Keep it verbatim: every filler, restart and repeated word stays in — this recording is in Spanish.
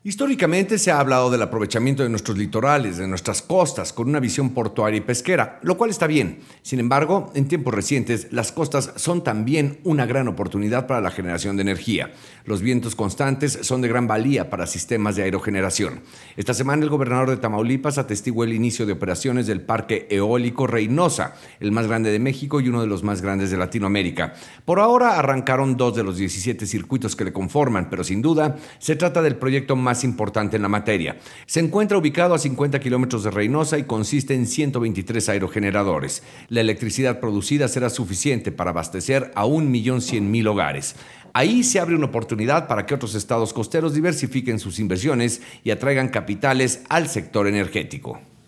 Históricamente se ha hablado del aprovechamiento de nuestros litorales, de nuestras costas, con una visión portuaria y pesquera, lo cual está bien. Sin embargo, en tiempos recientes, las costas son también una gran oportunidad para la generación de energía. Los vientos constantes son de gran valía para sistemas de aerogeneración. Esta semana el gobernador de Tamaulipas atestiguó el inicio de operaciones del Parque Eólico Reynosa, el más grande de México y uno de los más grandes de Latinoamérica. Por ahora arrancaron dos de los diecisiete circuitos que le conforman, pero sin duda se trata del proyecto más más importante en la materia. Se encuentra ubicado a cincuenta kilómetros de Reynosa y consiste en ciento veintitrés aerogeneradores. La electricidad producida será suficiente para abastecer a un millón cien mil hogares. Ahí se abre una oportunidad para que otros estados costeros diversifiquen sus inversiones y atraigan capitales al sector energético.